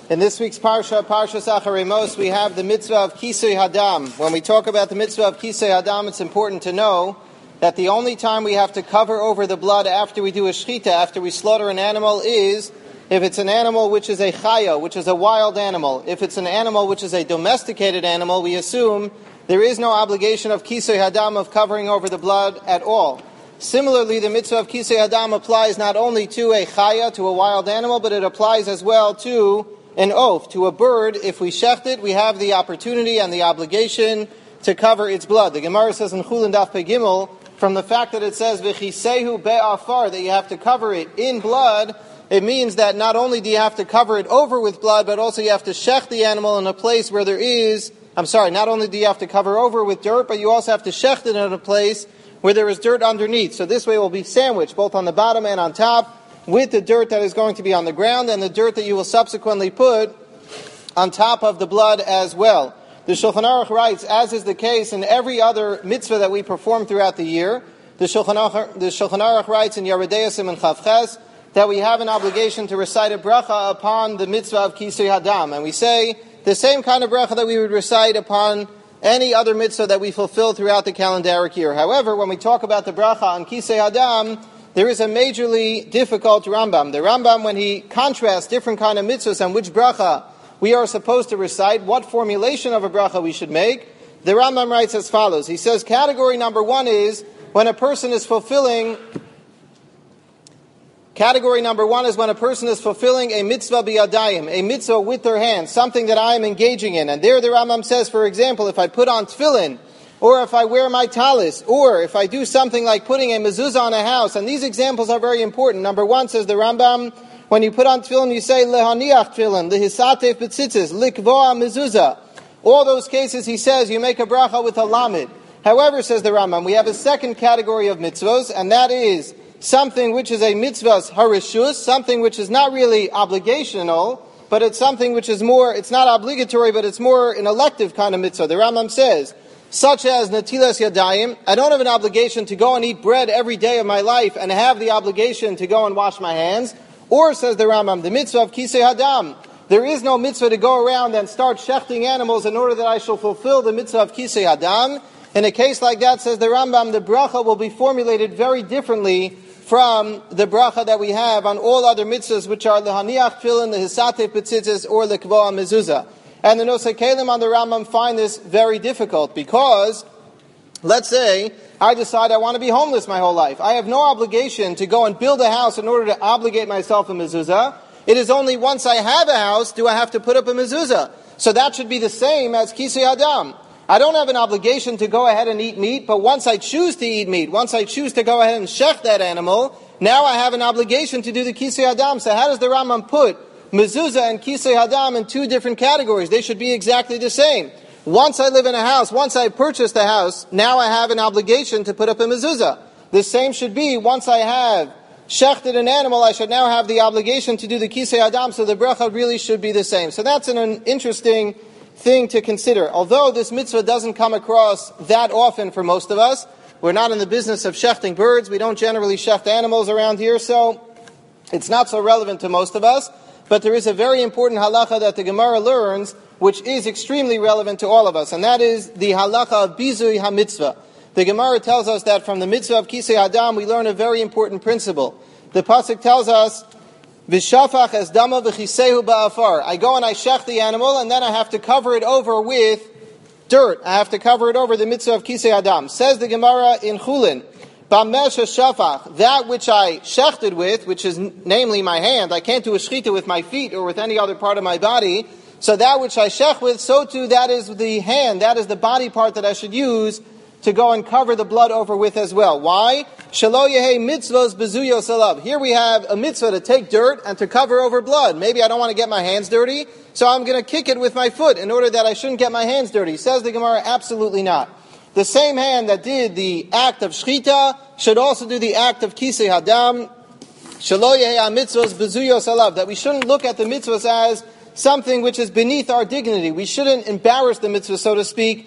In this week's Parsha, Parshas Acharei Mos, we have the mitzvah of Kisei Hadam. When we talk about the mitzvah of Kisei Hadam, it's important to know that the only time we have to cover over the blood after we do a shechita, after we slaughter an animal, is if it's an animal which is a chaya, which is a wild animal. If it's an animal which is a domesticated animal, we assume there is no obligation of Kisei Hadam, of covering over the blood at all. Similarly, the mitzvah of Kisei Hadam applies not only to a chaya, to a wild animal, but it applies as well to an oaf, to a bird. If we shecht it, we have the opportunity and the obligation to cover its blood. The Gemara says in Chulin Daf Pei Gimel, from the fact that it says v'chisehu be'afar, that you have to cover it in blood, it means that not only do you have to cover it over with blood, but also you have to shecht the animal in a place where there is, not only do you have to cover over with dirt, but you also have to shecht it in a place where there is dirt underneath. So this way it will be sandwiched, both on the bottom and on top, with the dirt that is going to be on the ground and the dirt that you will subsequently put on top of the blood as well. The Shulchan Aruch writes, as is the case in every other mitzvah that we perform throughout the year, the Shulchan Aruch writes in Yeridei Siman Chav Ches that we have an obligation to recite a bracha upon the mitzvah of Kisei Hadam. And we say the same kind of bracha that we would recite upon any other mitzvah that we fulfill throughout the calendaric year. However, when we talk about the bracha on Kisei Hadam, there is a majorly difficult Rambam. The Rambam, when he contrasts different kind of mitzvahs and which bracha we are supposed to recite, what formulation of a bracha we should make, the Rambam writes as follows. He says, category number one is when a person is fulfilling a mitzvah biyadayim, a mitzvah with their hands, something that I am engaging in. And there the Rambam says, for example, if I put on tefillin, or if I wear my talis, or if I do something like putting a mezuzah on a house. And these examples are very important. Number one, says the Rambam, when you put on tefillin, you say, lehaniach tefillin, lehisatef betzitzis, likvoa mezuzah. All those cases, he says, you make a bracha with a lamed. However, says the Rambam, we have a second category of mitzvahs, and that is something which is a mitzvah's harishus, something which is not really obligational, but it's something which is more, it's not obligatory, but it's more an elective kind of mitzvah. The Rambam says, such as Natilas Yadayim, I don't have an obligation to go and eat bread every day of my life and have the obligation to go and wash my hands. Or, says the Rambam, the mitzvah of Kisei Hadam, there is no mitzvah to go around and start shechting animals in order that I shall fulfill the mitzvah of Kisei Hadam. In a case like that, says the Rambam, the bracha will be formulated very differently from the bracha that we have on all other mitzvahs, which are lehaniach tefillin, the hisatef betzitzis, or the kvoa mezuzah. And the Nosei Kelim on the Rambam find this very difficult because, let's say, I decide I want to be homeless my whole life. I have no obligation to go and build a house in order to obligate myself a mezuzah. It is only once I have a house do I have to put up a mezuzah. So that should be the same as Kisei Hadam. I don't have an obligation to go ahead and eat meat, but once I choose to eat meat, once I choose to go ahead and shecht that animal, now I have an obligation to do the Kisei Hadam. So how does the Rambam put mezuzah and Kisei Hadam in two different categories? They should be exactly the same. Once I live in a house, once I purchased a house, now I have an obligation to put up a mezuzah. The same should be, once I have shechted an animal, I should now have the obligation to do the Kisei Hadam, so the bracha really should be the same. So that's an interesting thing to consider. Although this mitzvah doesn't come across that often for most of us, we're not in the business of shechting birds, we don't generally shecht animals around here, so it's not so relevant to most of us. But there is a very important halacha that the Gemara learns, which is extremely relevant to all of us, and that is the halacha of bizui ha-mitzvah. The Gemara tells us that from the mitzvah of Kisei Hadam, we learn a very important principle. The pasuk tells us, "V'shafach es dama v'chisehu ba'afar." I go and I shech the animal, and then I have to cover it over with dirt. I have to cover it over the mitzvah of Kisei Hadam. Says the Gemara in Chulin, shafach, that which I shechted with, which is namely my hand. I can't do a shechita with my feet or with any other part of my body. So that which I shech with, so too that is the hand, that is the body part that I should use to go and cover the blood over with as well. Why? Shelo yehei mitzvos bezuyos alav. Here we have a mitzvah to take dirt and to cover over blood. Maybe I don't want to get my hands dirty, so I'm going to kick it with my foot in order that I shouldn't get my hands dirty. Says the Gemara, absolutely not. The same hand that did the act of shechita should also do the act of Kisei Hadam. Shelo yehei mitzvos bezuyos alav. That we shouldn't look at the mitzvahs as something which is beneath our dignity. We shouldn't embarrass the mitzvah, so to speak,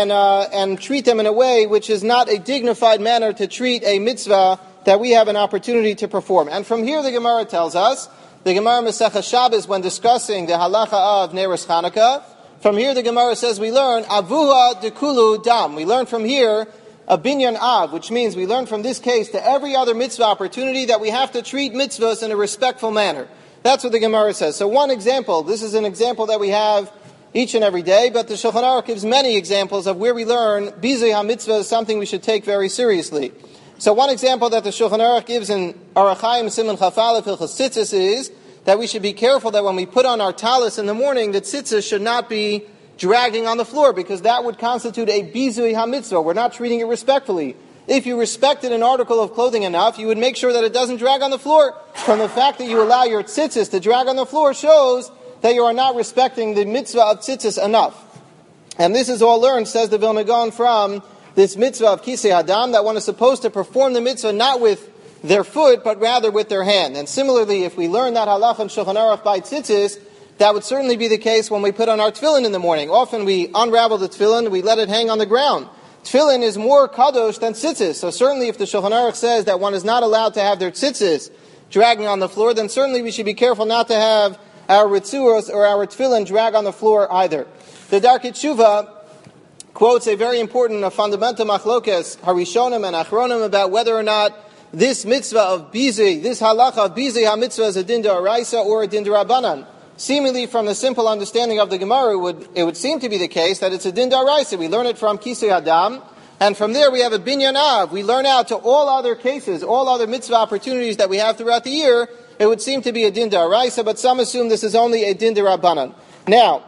and treat them in a way which is not a dignified manner to treat a mitzvah that we have an opportunity to perform. And from here the Gemara tells us the Gemara Masechah Shabbos when discussing the halacha of Neiros Chanukah. From here the Gemara says we learn Avuha dekulu dam. We learn from here a binyan av, which means we learn from this case to every other mitzvah opportunity that we have to treat mitzvahs in a respectful manner. That's what the Gemara says. So one example, this is an example that we have each and every day, but the Shulchan Aruch gives many examples of where we learn bizui ha-mitzvah is something we should take very seriously. So one example that the Shulchan Aruch gives in Orach Chaim Siman Chaf Aleph Hilchos Tzitzis is that we should be careful that when we put on our talis in the morning, the tzitzis should not be dragging on the floor, because that would constitute a bizui ha-mitzvah. We're not treating it respectfully. If you respected an article of clothing enough, you would make sure that it doesn't drag on the floor. From the fact that you allow your tzitzis to drag on the floor shows that you are not respecting the mitzvah of tzitzis enough. And this is all learned, says the Vilna Gaon, from this mitzvah of kisei hadam, that one is supposed to perform the mitzvah not with their foot, but rather with their hand. And similarly, if we learn that halacha in Shulchan Aruch by tzitzis, that would certainly be the case when we put on our tefillin in the morning. Often we unravel the tefillin, we let it hang on the ground. Tefillin is more kadosh than tzitzis. So certainly if the Shulchan Aruch says that one is not allowed to have their tzitzis dragging on the floor, then certainly we should be careful not to have our ritzuros or our tefillin drag on the floor either. The Darkei Tshuva quotes a very important, a fundamental machlokes, Harishonim and Achronim, about whether or not this mitzvah of bizui, this halacha of bizui ha-mitzvah is a din d'oraisa or a din d'Rabbanan. Seemingly from the simple understanding of the Gemara, it would seem to be the case that it's a din d'oraisa. We learn it from kisei hadam, and from there we have a binyan av. We learn out to all other cases, all other mitzvah opportunities that we have throughout the year. It would seem to be a din d'oraisa, but some assume this is only a din d'Rabbanan. Now,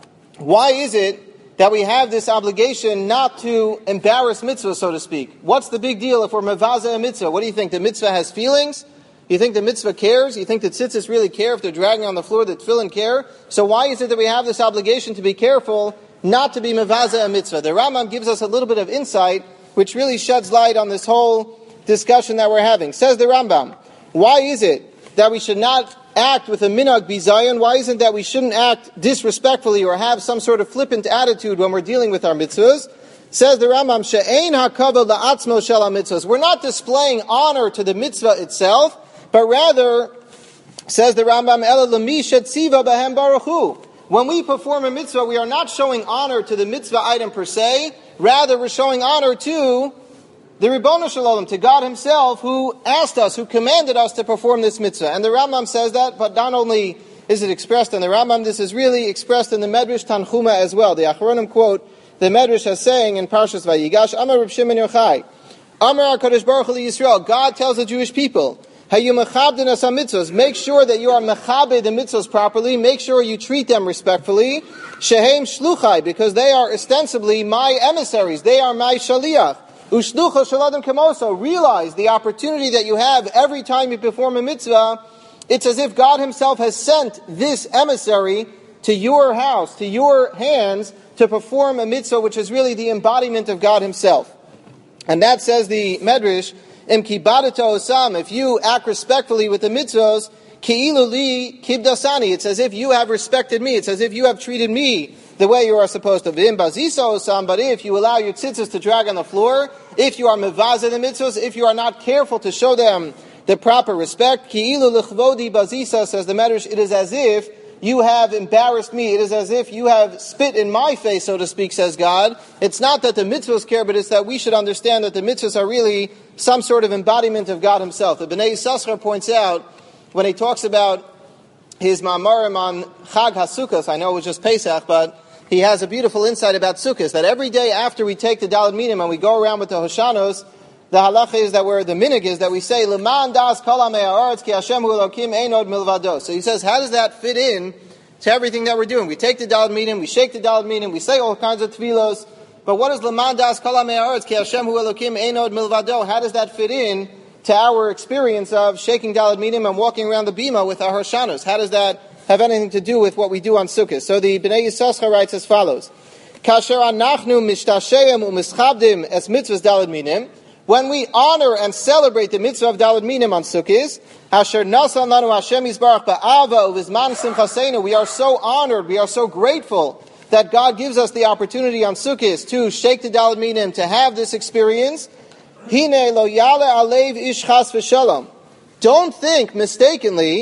why is it that we have this obligation not to embarrass mitzvah, so to speak? What's the big deal if we're mevazeh a mitzvah? What do you think? The mitzvah has feelings? You think the mitzvah cares? You think the tzitzis really care if they're dragging on the floor, the tefillin care? So why is it that we have this obligation to be careful not to be mevazeh a mitzvah? The Rambam gives us a little bit of insight, which really sheds light on this whole discussion that we're having. Says the Rambam, why is it that we should not act with a minhag bizayon? Why isn't that we shouldn't act disrespectfully or have some sort of flippant attitude when we're dealing with our mitzvahs? Says the Rambam, she'ein hakavod la'atzmo shel ha-mitzvahs. We're not displaying honor to the mitzvah itself, but rather, says the Rambam, ela l'mi shetziva b'hem baruch hu. When we perform a mitzvah, we are not showing honor to the mitzvah item per se, rather we're showing honor to the Ribono Shel Olam, to God Himself, who asked us, who commanded us to perform this mitzvah. And the Rambam says that, but not only is it expressed in the Rambam, this is really expressed in the Medrash Tanchuma as well. The Achronim quote the Medrash as saying in Parshas Vayigash, Amar Reb Shimon Yochai, Amar HaKadosh Baruch Hu Yisrael, God tells the Jewish people, Hayu mechabdin as ha-mitzvahs, make sure that you are mechabed the mitzvahs properly, make sure you treat them respectfully, shehem shluchai, because they are ostensibly my emissaries, they are my shaliach. Ushlucha shaladam kamoso. Realize the opportunity that you have every time you perform a mitzvah. It's as if God Himself has sent this emissary to your house, to your hands, to perform a mitzvah, which is really the embodiment of God Himself. And that, says the Medrash, Im kibadata osam, if you act respectfully with the mitzvahs, ki'ilu li kibdasani, it's as if you have respected me, it's as if you have treated me the way you are supposed to. V'im bazisa osam, but if you allow your tzitzis to drag on the floor, if you are mevazeh the mitzvahs, if you are not careful to show them the proper respect, ki'ilu lichvodi bazisa, says the Medrash, it is as if you have embarrassed me, it is as if you have spit in my face, so to speak, says God. It's not that the mitzvahs care, but it's that we should understand that the mitzvahs are really some sort of embodiment of God Himself. The Bnei Yissaschar points out, when he talks about his ma'amarim on Chag HaSukkos, I know it was just Pesach, but he has a beautiful insight about Sukkos, that every day after we take the Daled Minim and we go around with the Hoshanos, the halacha is that the minig is that we say, L'man das kol ha'mei ha'aretz ki Hashem hu Elokim ein od milvado. So he says, how does that fit in to everything that we're doing? We take the Daled Minim, we shake the Daled Minim, we say all kinds of tefillos, but what is L'man das kol ha'mei ha'aretz ki Hashem hu Elokim ein od milvado? How does that fit in to our experience of shaking Daled Minim and walking around the bima with our Hoshanos? How does that have anything to do with what we do on Sukkot? So the Bnei Yissaschar writes as follows, Kasher anachnu mishtasheyem u'mischabdim es mitzvahs Daled Minim, when we honor and celebrate the mitzvah of Daled Minim on Sukkot, Asher nasan lanu Hashem Yisbarach ba'ava uvizman simchaseinu, we are so honored, we are so grateful that God gives us the opportunity on Sukkot to shake the Daled Minim, to have this experience. Hine lo yale alev ish chas v'shalom. Don't think mistakenly,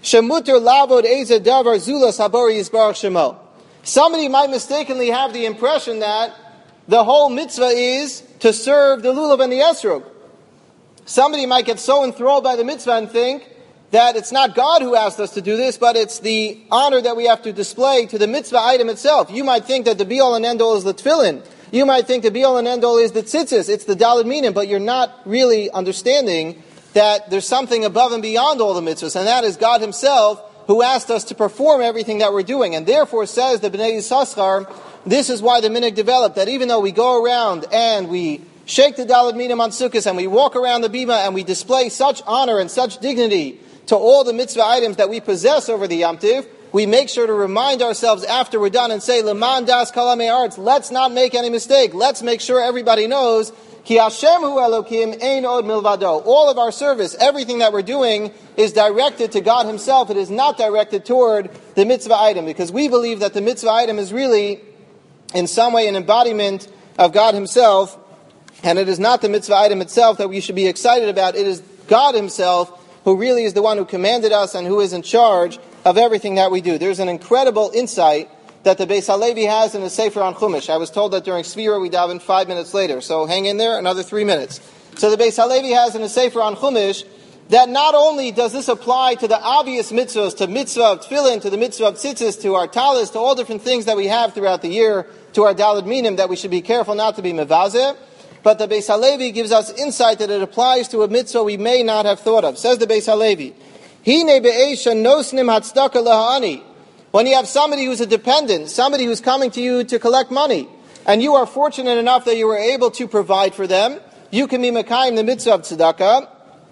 shemuter lavod eze davar zulas habori yisbarach shemo. Somebody might mistakenly have the impression that the whole mitzvah is to serve the lulav and the esrog. Somebody might get so enthralled by the mitzvah and think that it's not God who asked us to do this, but it's the honor that we have to display to the mitzvah item itself. You might think that the be-all and end-all is the tefillin. You might think the be-all and end-all is the tzitzis. It's the daled minim, but you're not really understanding that there's something above and beyond all the mitzvahs, and that is God Himself who asked us to perform everything that we're doing. And therefore, says the Bnei Yissaschar, this is why the minhag developed, that even though we go around and we shake the daled minim on Sukkot and we walk around the bima and we display such honor and such dignity to all the mitzvah items that we possess over the Yom Tiv, we make sure to remind ourselves after we're done and say, Leman das kalamei arts, let's not make any mistake. Let's make sure everybody knows, Ki Hashem hu Elokim ein od milvado. All of our service, everything that we're doing, is directed to God Himself. It is not directed toward the mitzvah item, because we believe that the mitzvah item is really, in some way, an embodiment of God Himself, and it is not the mitzvah item itself that we should be excited about. It is God Himself who really is the one who commanded us and who is in charge of everything that we do. There's an incredible insight that the Beis Halevi has in the Sefer on Chumash. I was told that during Sfira we daven 5 minutes later, so hang in there, another 3 minutes. So the Beis Halevi has in the Sefer on Chumash that not only does this apply to the obvious mitzvahs, to mitzvah of tefillin, to the mitzvah of tzitzis, to our talis, to all different things that we have throughout the year, to our daled minim, that we should be careful not to be mevazeh, but the Beis Halevi gives us insight that it applies to a mitzvah we may not have thought of. Says the Beis Halevi, Hine be'esha nosnim hatzdaka lahani. When you have somebody who's a dependent, somebody who's coming to you to collect money, and you are fortunate enough that you were able to provide for them, you can be mekayim the mitzvah of tzedakah.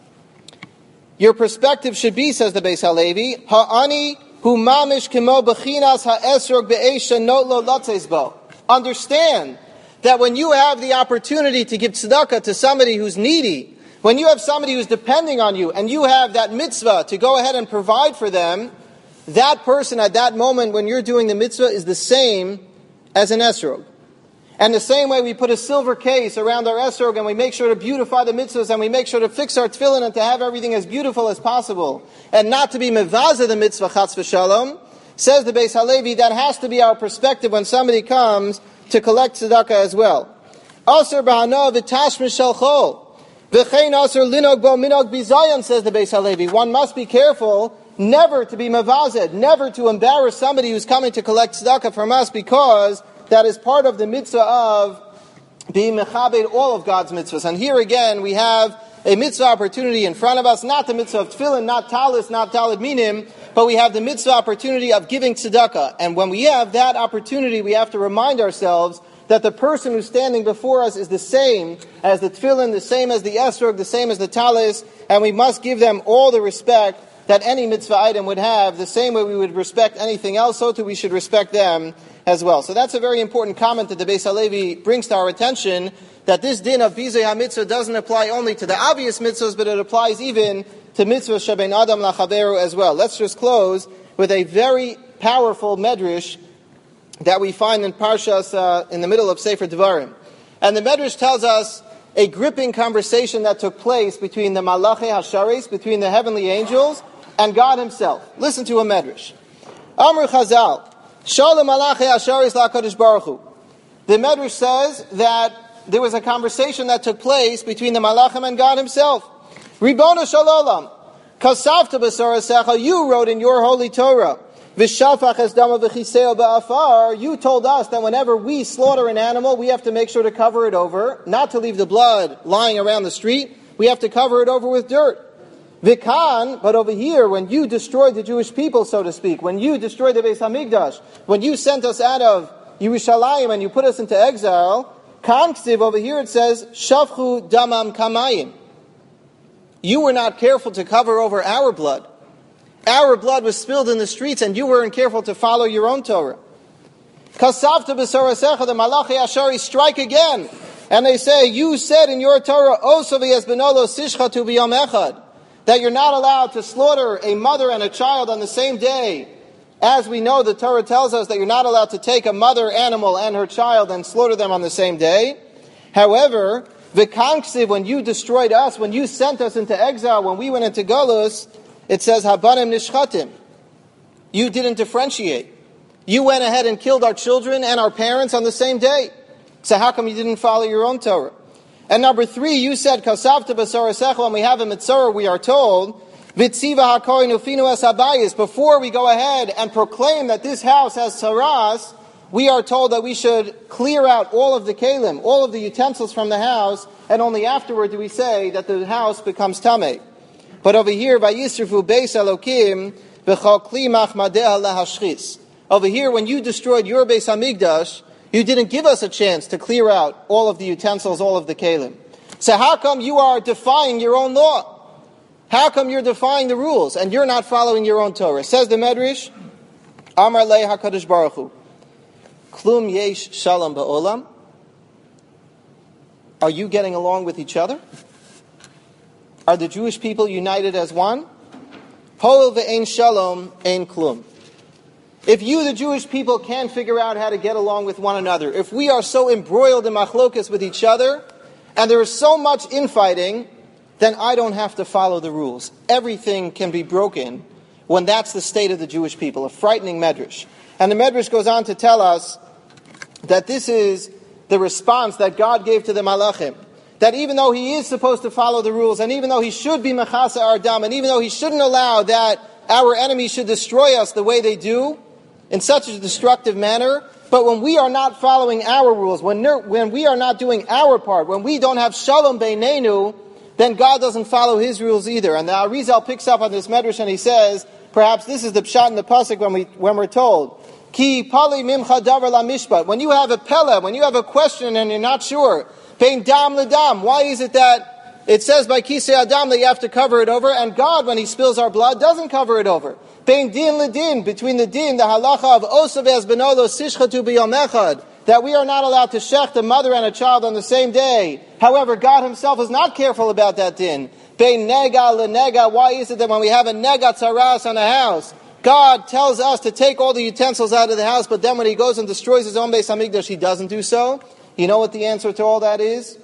Your perspective should be, says the Beis Halevi, ha'ani hu mamish kimo bechinas ha'esrog be'esha not lo latzes bo. Understand that when you have the opportunity to give tzedakah to somebody who's needy, when you have somebody who's depending on you, and you have that mitzvah to go ahead and provide for them, that person at that moment when you're doing the mitzvah is the same as an esrog. And the same way we put a silver case around our esrog and we make sure to beautify the mitzvahs and we make sure to fix our tefillin and to have everything as beautiful as possible and not to be mevazeh the mitzvah chatz v'shalom, says the Beis Halevi, that has to be our perspective when somebody comes to collect tzedakah as well. Aser b'hana v'tashmish shel chol v'chein aser linog bo minog bizayon, says the Beis Halevi. One must be careful never to be mevazed, never to embarrass somebody who's coming to collect tzedakah from us, because that is part of the mitzvah of being mechabed all of God's mitzvahs. And here again we have a mitzvah opportunity in front of us, not the mitzvah of tefillin, not talis, not daled minim, but we have the mitzvah opportunity of giving tzedakah. And when we have that opportunity, we have to remind ourselves that the person who's standing before us is the same as the tefillin, the same as the esrog, the same as the talis, and we must give them all the respect that any mitzvah item would have, the same way we would respect anything else, so too we should respect them as well. So that's a very important comment that the Beis Halevi brings to our attention, that this din of Bizei HaMitzvah doesn't apply only to the obvious mitzvahs, but it applies even to mitzvah shebein adam lachaveru as well. Let's just close with a very powerful medrash that we find in Parshas, in the middle of Sefer Devarim. And the medrash tells us a gripping conversation that took place between the Malachei Hasharis, between the heavenly angels, and God Himself. Listen to a medrash. Amr Chazal, Shalom Malachei Hasharis LaKadosh Baruch Hu. The medrash says that there was a conversation that took place between the Malachim and God Himself. Ribona Shalom, Kasavta B'Sarasecha, you wrote in your holy Torah, V'shalfach es dama v'chiseo ba'afar, you told us that whenever we slaughter an animal, we have to make sure to cover it over, not to leave the blood lying around the street, we have to cover it over with dirt. V'kan, but over here, when you destroyed the Jewish people, so to speak, when you destroyed the Beis HaMikdash, when you sent us out of Yerushalayim and you put us into exile, kan k'tiv, over here it says, Shavchu damam kamayim. You were not careful to cover over our blood. Our blood was spilled in the streets and you weren't careful to follow your own Torah. Kasavta b'sorasecha, the Malachei Ashari strike again. And they say, you said in your Torah, Osavi es benolo sishchatu b'yom echad, that you're not allowed to slaughter a mother and a child on the same day. As we know, the Torah tells us that you're not allowed to take a mother animal and her child and slaughter them on the same day. However, v'kanksiv, when you destroyed us, when you sent us into exile, when we went into Golus, it says, Habanim nishchatim. You didn't differentiate. You went ahead and killed our children and our parents on the same day. So how come you didn't follow your own Torah? And number 3, you said, Kasavta b'sorasecha, when we have a mitzvah, we are told, Vitziva hakoyin ufinu es habayis. Before we go ahead and proclaim that this house has tzaras, we are told that we should clear out all of the kelim, all of the utensils from the house, and only afterward do we say that the house becomes tameh. But over here, Vayisrifu beis Elokim b'chol kli machmadeh lahashchis. Over here, when you destroyed your Beis Hamikdash, you didn't give us a chance to clear out all of the utensils, all of the kelim. So how come you are defying your own law? How come you're defying the rules and you're not following your own Torah? Says the Medrash, Amar lei HaKadosh Baruch Hu, Klum yesh shalom ba'olam. Are you getting along with each other? Are the Jewish people united as one? Hol ve'ein shalom, ein klum. If you, the Jewish people, can't figure out how to get along with one another, if we are so embroiled in machlokas with each other, and there is so much infighting, then I don't have to follow the rules. Everything can be broken when that's the state of the Jewish people, a frightening medrash. And the medrash goes on to tell us that this is the response that God gave to the malachim. That even though he is supposed to follow the rules, and even though he should be mechasa our dam, and even though he shouldn't allow that our enemies should destroy us the way they do, in such a destructive manner, but when we are not following our rules, when we are not doing our part, when we don't have shalom beinenu, then God doesn't follow his rules either. And the Arizal picks up on this medrash and he says, perhaps this is the pshat in the pasuk when we're told, Ki pali mimcha davar la mishpat. When you have a pella, when you have a question and you're not sure, bein dam ledam. Why is it that it says by kisei adam that you have to cover it over, and God, when he spills our blood, doesn't cover it over? Bein din ledin, between the din, the halacha of osav es benolo sishchatu b'yom echad, that we are not allowed to shecht a mother and a child on the same day. However, God himself is not careful about that din. Bein nega lenega. Why is it that when we have a nega tzaras on a house, God tells us to take all the utensils out of the house, but then when he goes and destroys his own Beis Hamikdash, he doesn't do so? You know what the answer to all that is?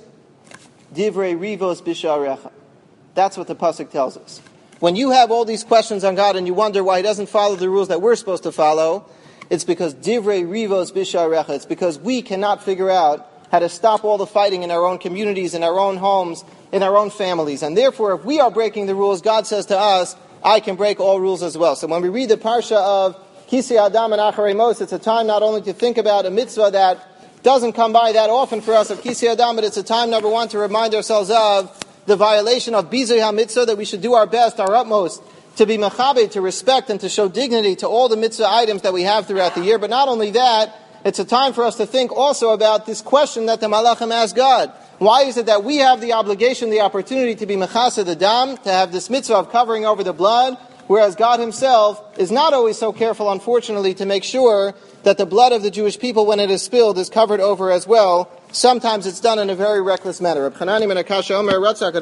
Divrei rivos bisharecha. That's what the pasuk tells us. When you have all these questions on God and you wonder why he doesn't follow the rules that we're supposed to follow, it's because divrei rivos bisharecha. It's because we cannot figure out how to stop all the fighting in our own communities, in our own homes, in our own families. And therefore, if we are breaking the rules, God says to us, I can break all rules as well. So when we read the parsha of Kisei Adam and Acharei Mos, it's a time not only to think about a mitzvah that doesn't come by that often for us of Kisei Adam, but it's a time, number one, to remind ourselves of the violation of Bizui HaMitzvah, that we should do our best, our utmost, to be mechabed, to respect and to show dignity to all the mitzvah items that we have throughout the year. But not only that, it's a time for us to think also about this question that the Malachim asked God. Why is it that we have the obligation, the opportunity to be mechasa the dam, to have this mitzvah of covering over the blood, whereas God himself is not always so careful, unfortunately, to make sure that the blood of the Jewish people, when it is spilled, is covered over as well. Sometimes it's done in a very reckless manner.